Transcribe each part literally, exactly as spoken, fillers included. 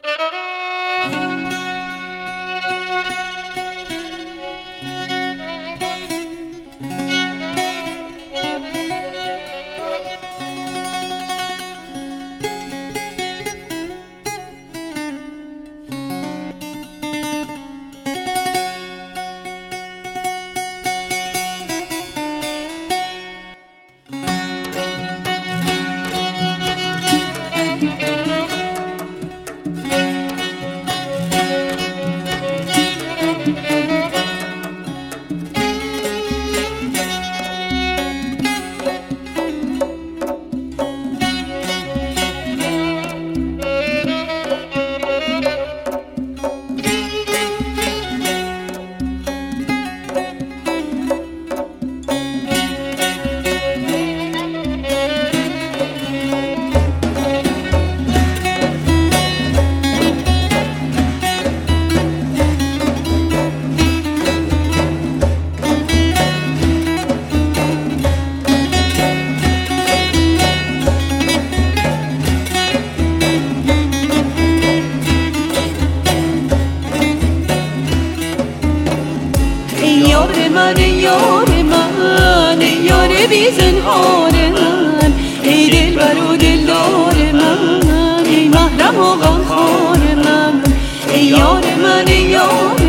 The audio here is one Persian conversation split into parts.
من یار من یار بی زنهار من ای دلبر و دلدار من ای محرم و غمخوار من ای یار من یار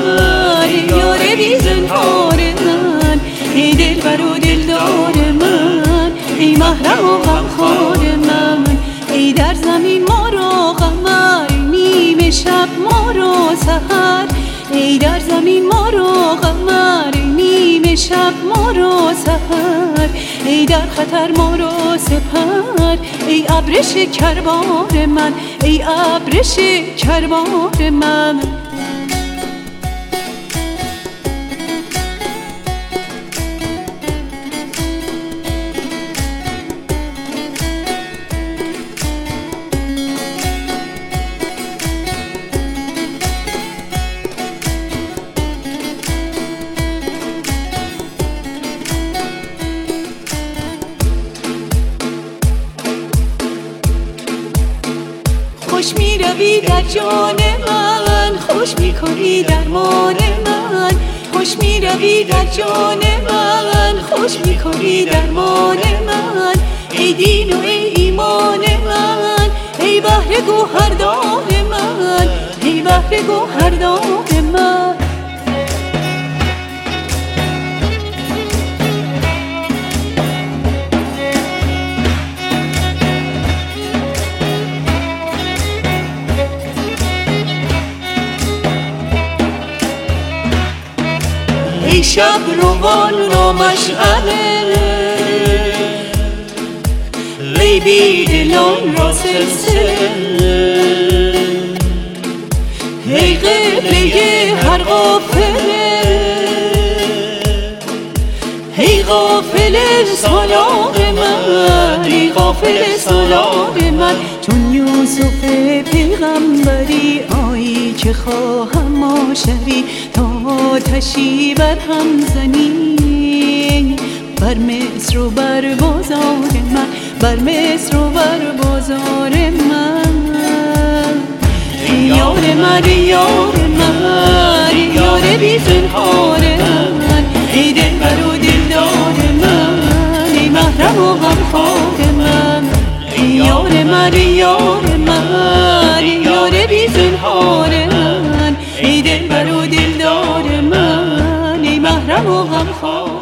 من یار بی زنهار من ای دلبر و دلدار من ای محرم و غمخوار من ای در زمین ما را قمر نیمه شب ما را سحر ای در زمین ما را قمر نیمه شب ما را سحر ای در خطر ما را سپر ای ابر شکربار من ای ابر شکربار من خوش می روی در جان من خوش می کنی درمان من خوش می روی در جان من خوش می کنی درمان من ای دین و ای ایمان من ای بحر گوهردار من ای بحر گوهردار من ای شب روان را مشعله ای بیدلان را سلسله ای قبله هر غافله ای غافل سالار من ای غافل سالار من چون یوسف پیغمبری آیی که خواهم معاشری تا آتشی بر هم زنی بر مصر و بر بازار من بر مصر و بر بازار من ای یار من ای یار من ای یار بی زنهار من ای دلبر و دلدار من ای محرم و غمخوار من ای یار من ای یار من ای یار بی زنهار من ای دلبر و دلدار من ای محرم و غمخوار